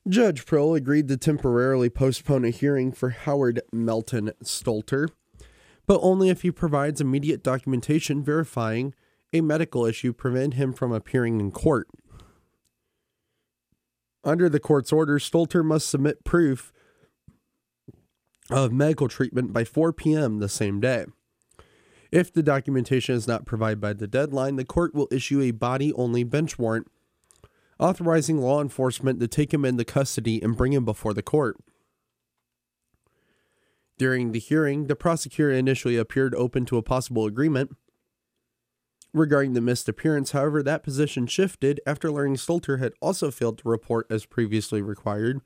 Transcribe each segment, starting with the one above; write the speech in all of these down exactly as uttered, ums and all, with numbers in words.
Judge Prill agreed to temporarily postpone a hearing for Howard Melton Stolter, but only if he provides immediate documentation verifying a medical issue prevent him from appearing in court. Under the court's order, Stolter must submit proof of medical treatment by four p.m. the same day. If the documentation is not provided by the deadline, the court will issue a body-only bench warrant authorizing law enforcement to take him into custody and bring him before the court. During the hearing, the prosecutor initially appeared open to a possible agreement regarding the missed appearance. However, that position shifted after learning Stolter had also failed to report as previously required,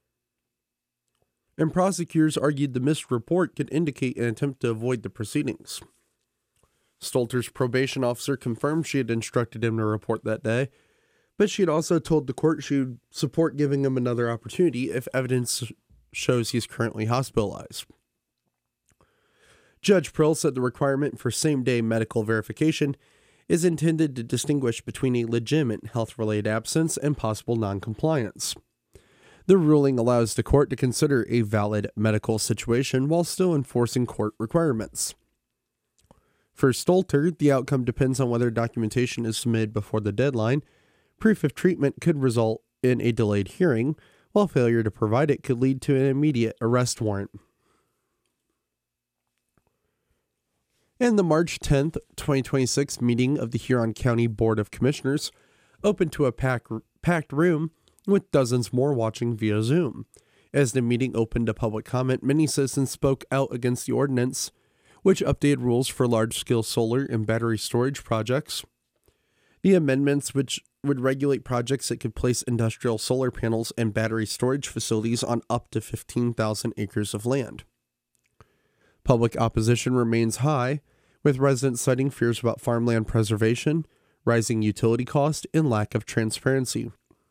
and prosecutors argued the missed report could indicate an attempt to avoid the proceedings. Stolter's probation officer confirmed she had instructed him to report that day, but she had also told the court she would support giving him another opportunity if evidence shows he's currently hospitalized. Judge Prill said the requirement for same-day medical verification is intended to distinguish between a legitimate health-related absence and possible noncompliance. The ruling allows the court to consider a valid medical situation while still enforcing court requirements. For Stolter, the outcome depends on whether documentation is submitted before the deadline. Proof of treatment could result in a delayed hearing, while failure to provide it could lead to an immediate arrest warrant. And the March tenth, twenty twenty-six meeting of the Huron County Board of Commissioners opened to a pack, packed room with dozens more watching via Zoom. As the meeting opened to public comment, many citizens spoke out against the ordinance, which updated rules for large-scale solar and battery storage projects. The amendments, which would regulate projects that could place industrial solar panels and battery storage facilities on up to fifteen thousand acres of land. Public opposition remains high, with residents citing fears about farmland preservation, rising utility costs, and lack of transparency.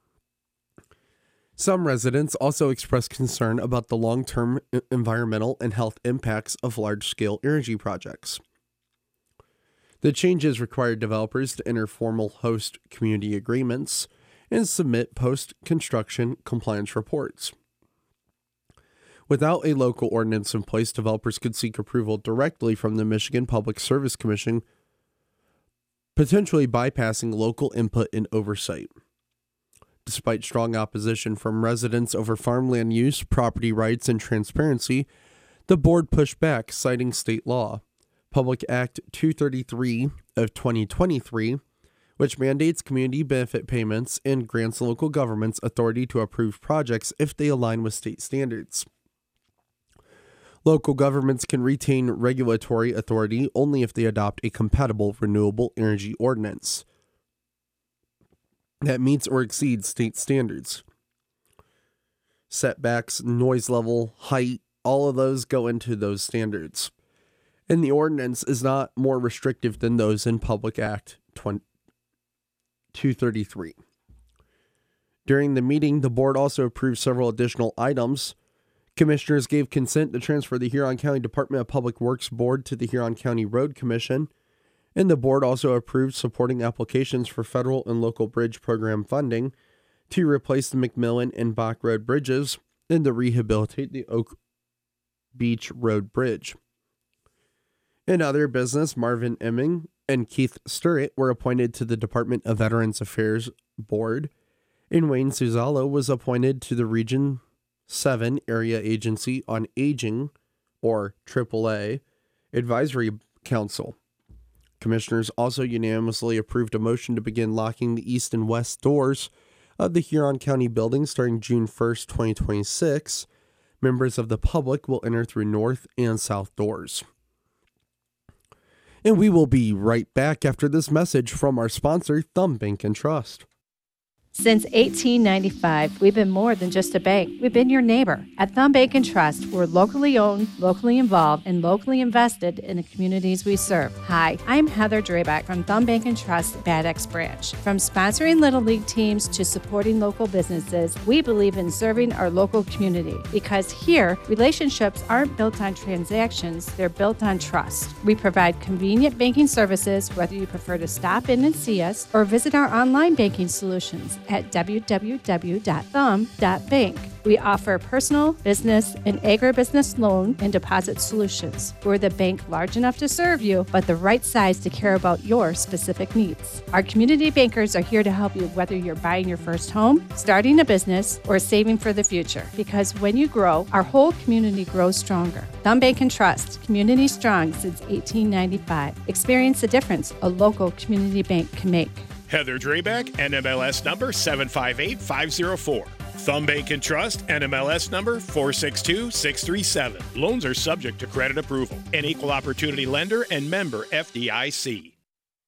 Some residents also expressed concern about the long-term environmental and health impacts of large-scale energy projects. The changes required developers to enter formal host community agreements and submit post-construction compliance reports. Without a local ordinance in place, developers could seek approval directly from the Michigan Public Service Commission, potentially bypassing local input and oversight. Despite strong opposition from residents over farmland use, property rights, and transparency, the board pushed back, citing state law, Public Act two thirty-three of twenty twenty-three, which mandates community benefit payments and grants local governments authority to approve projects if they align with state standards. Local governments can retain regulatory authority only if they adopt a compatible renewable energy ordinance that meets or exceeds state standards. Setbacks, noise level, height, all of those go into those standards. And the ordinance is not more restrictive than those in Public Act two thirty-three. During the meeting, the board also approved several additional items. Commissioners gave consent to transfer the Huron County Department of Public Works Board to the Huron County Road Commission, and the board also approved supporting applications for federal and local bridge program funding to replace the McMillan and Bach Road bridges and to rehabilitate the Oak Beach Road Bridge. In other business, Marvin Emming and Keith Sturrett were appointed to the Department of Veterans Affairs Board, and Wayne Suzalo was appointed to the Region seven Area Agency on Aging, or triple A, Advisory Council. Commissioners also unanimously approved a motion to begin locking the east and west doors of the Huron County building starting June first, twenty twenty-six. Members of the public will enter through north and south doors. And we will be right back after this message from our sponsor, Thumb Bank and Trust. Since eighteen ninety-five, we've been more than just a bank. We've been your neighbor. At Thumb Bank and Trust, we're locally owned, locally involved, and locally invested in the communities we serve. Hi, I'm Heather Drabeck from Thumb Bank and Trust Bad X Branch. From sponsoring Little League teams to supporting local businesses, we believe in serving our local community because here, relationships aren't built on transactions, they're built on trust. We provide convenient banking services, whether you prefer to stop in and see us or visit our online banking solutions. at w w w dot thumb dot bank. We offer personal, business, and agribusiness loan and deposit solutions. We're the bank large enough to serve you, but the right size to care about your specific needs. Our community bankers are here to help you whether you're buying your first home, starting a business, or saving for the future. Because when you grow, our whole community grows stronger. Thumb Bank and Trust, community strong since eighteen ninety-five. Experience the difference a local community bank can make. Heather Draback, N M L S number seven five eight five zero four. Thumb Bank and Trust, N M L S number four six two six three seven. Loans are subject to credit approval. An equal opportunity lender and member F D I C.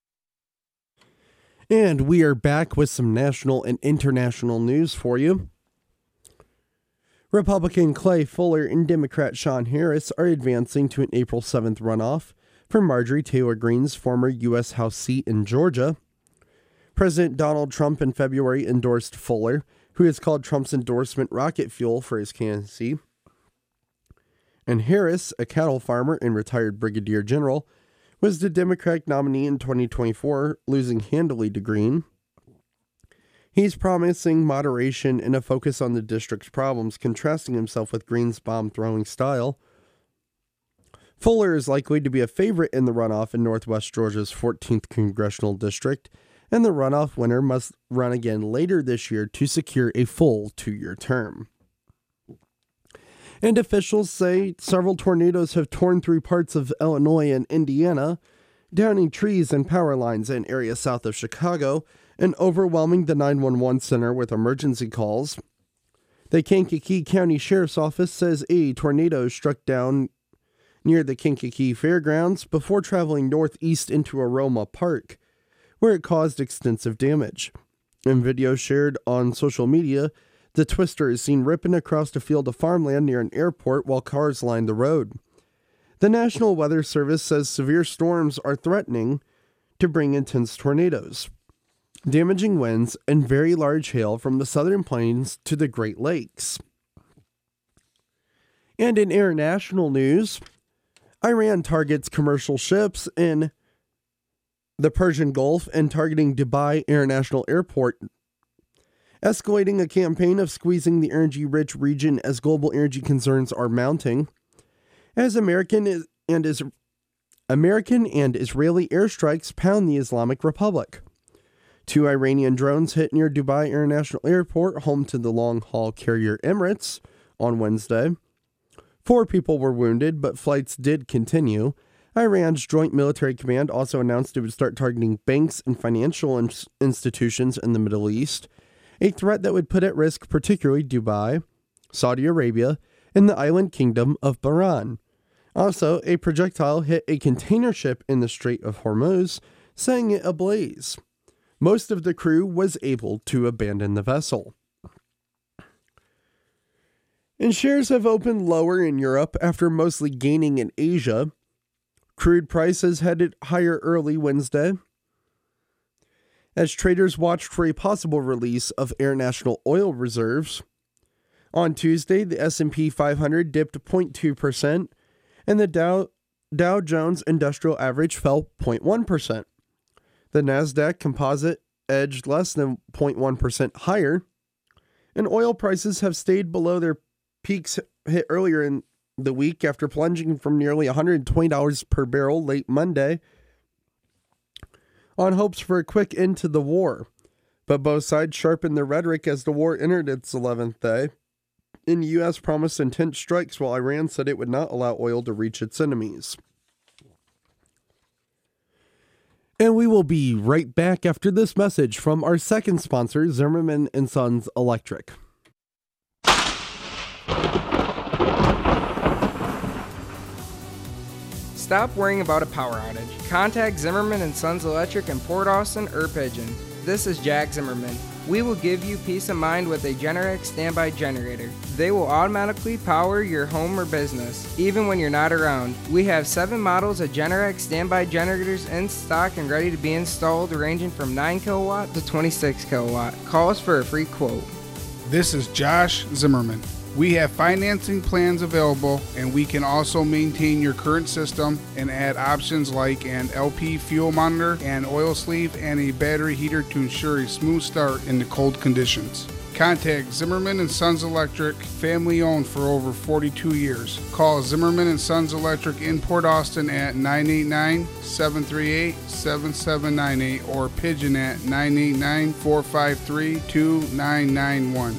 And we are back with some national and international news for you. Republican Clay Fuller and Democrat Sean Harris are advancing to an April seventh runoff for Marjorie Taylor Greene's former U S House seat in Georgia. President Donald Trump in February endorsed Fuller, who has called Trump's endorsement rocket fuel for his candidacy. And Harris, a cattle farmer and retired brigadier general, was the Democratic nominee in twenty twenty-four, losing handily to Greene. He's promising moderation and a focus on the district's problems, contrasting himself with Greene's bomb-throwing style. Fuller is likely to be a favorite in the runoff in Northwest Georgia's fourteenth congressional district, and the runoff winner must run again later this year to secure a full two-year term. And officials say several tornadoes have torn through parts of Illinois and Indiana, downing trees and power lines in areas south of Chicago, and overwhelming the nine one one center with emergency calls. The Kankakee County Sheriff's Office says a tornado struck down near the Kankakee Fairgrounds before traveling northeast into Aroma Park, where it caused extensive damage. In video shared on social media, the twister is seen ripping across a field of farmland near an airport while cars line the road. The National Weather Service says severe storms are threatening to bring intense tornadoes, damaging winds, and very large hail from the southern plains to the Great Lakes. And in international news, Iran targets commercial ships in the Persian Gulf and targeting Dubai International Airport, escalating a campaign of squeezing the energy-rich region as global energy concerns are mounting. As American is, and is American and Israeli airstrikes pound the Islamic Republic. Two Iranian drones hit near Dubai International Airport, home to the long-haul carrier Emirates, on Wednesday. Four people were wounded, but flights did continue. Iran's Joint Military Command also announced it would start targeting banks and financial in- institutions in the Middle East, a threat that would put at risk particularly Dubai, Saudi Arabia, and the island kingdom of Bahrain. Also, a projectile hit a container ship in the Strait of Hormuz, setting it ablaze. Most of the crew was able to abandon the vessel. And shares have opened lower in Europe after mostly gaining in Asia. Crude prices headed higher early Wednesday, as traders watched for a possible release of international oil reserves. On Tuesday, the S and P five hundred dipped zero point two percent, and the Dow, Dow Jones Industrial Average fell zero point one percent. The Nasdaq Composite edged less than zero point one percent higher, and oil prices have stayed below their peaks hit earlier in the week after plunging from nearly one hundred twenty dollars per barrel late Monday on hopes for a quick end to the war. But both sides sharpened their rhetoric as the war entered its eleventh day, and the U S promised intense strikes while Iran said it would not allow oil to reach its enemies. And we will be right back after this message from our second sponsor, Zimmerman and Sons Electric. Stop worrying about a power outage. Contact Zimmerman and Sons Electric in Port Austin or Pigeon. This is Jack Zimmerman. We will give you peace of mind with a Generac standby generator. They will automatically power your home or business, even when you're not around. We have seven models of Generac standby generators in stock and ready to be installed, ranging from nine kilowatt to twenty-six kilowatt. Call us for a free quote. This is Josh Zimmerman. We have financing plans available, and we can also maintain your current system and add options like an L P fuel monitor, an oil sleeve, and a battery heater to ensure a smooth start in the cold conditions. Contact Zimmerman and Sons Electric, family owned for over forty-two years. Call Zimmerman and Sons Electric in Port Austin at nine eight nine, seven three eight, seven seven nine eight or Pigeon at nine eight nine, four five three, two nine nine one.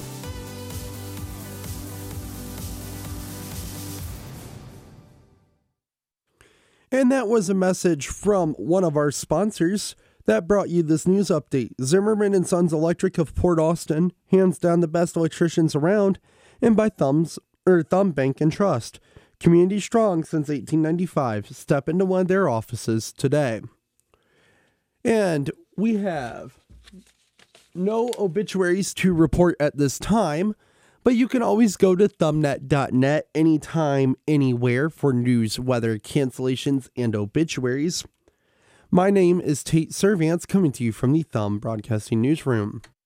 And that was a message from one of our sponsors that brought you this news update. Zimmerman and Sons Electric of Port Austin, hands down the best electricians around, and by Thumbs or Thumb Bank and Trust. Community strong since eighteen ninety-five. Step into one of their offices today. And we have no obituaries to report at this time, but you can always go to thumbnet dot net anytime, anywhere for news, weather, cancellations, and obituaries. My name is Tate Servance, coming to you from the Thumb Broadcasting Newsroom.